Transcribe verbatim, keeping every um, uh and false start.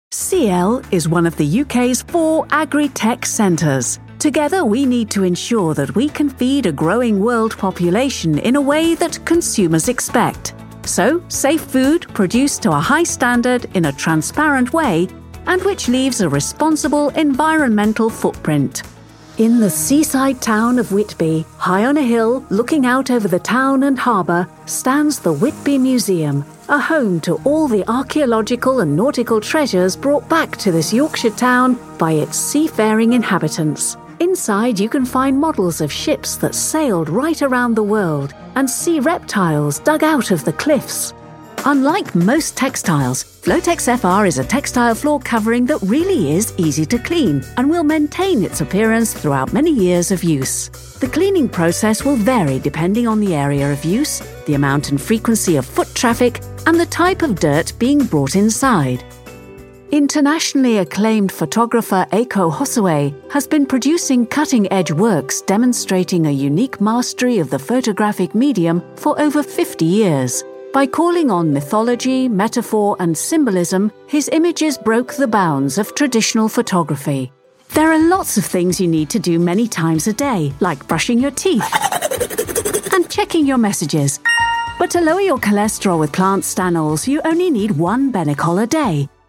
C L is one of the U K's four agri-tech centres. Together we need to ensure that we can feed a growing world population in a way that consumers expect. So, safe food produced to a high standard in a transparent way and which leaves a responsible environmental footprint. In the seaside town of Whitby, high on a hill looking out over the town and harbour, stands the Whitby Museum, a home to all the archaeological and nautical treasures brought back to this Yorkshire town by its seafaring inhabitants. Inside you can find models of ships that sailed right around the world and sea reptiles dug out of the cliffs. Unlike most textiles, Flotex F R is a textile floor covering that really is easy to clean and will maintain its appearance throughout many years of use. The cleaning process will vary depending on the area of use, the amount and frequency of foot traffic, and the type of dirt being brought inside. Internationally acclaimed photographer Eiko Hosoe has been producing cutting-edge works demonstrating a unique mastery of the photographic medium for over fifty years. By calling on mythology, metaphor, and symbolism, his images broke the bounds of traditional photography. There are lots of things you need to do many times a day, like brushing your teeth and checking your messages. But to lower your cholesterol with plant stanols, you only need one Benecol a day.